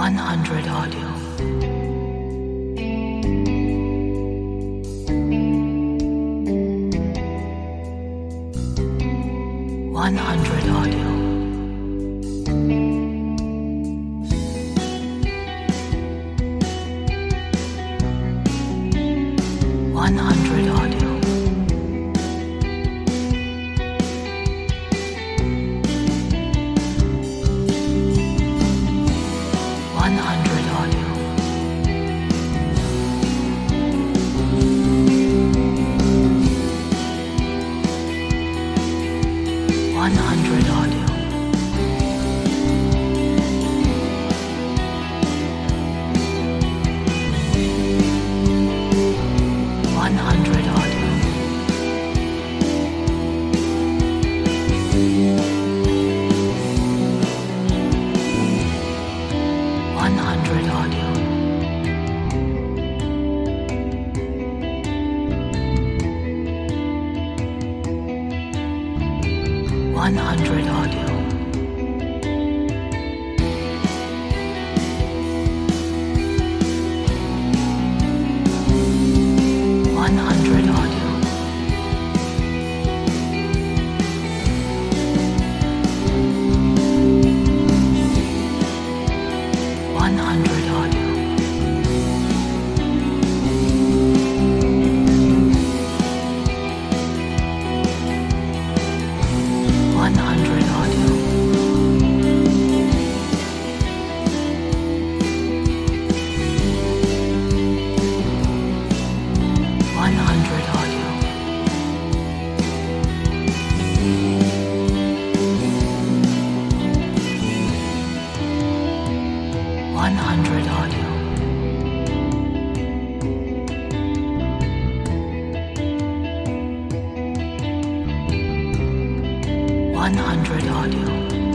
100 audio. 100 audio. 100 audio. 100 audio. 100 audio. 100 audio. 100 audio. 100 audio. 100 audio. 100 audio. 100 audio. 100 audio. 100 audio. 100 audio.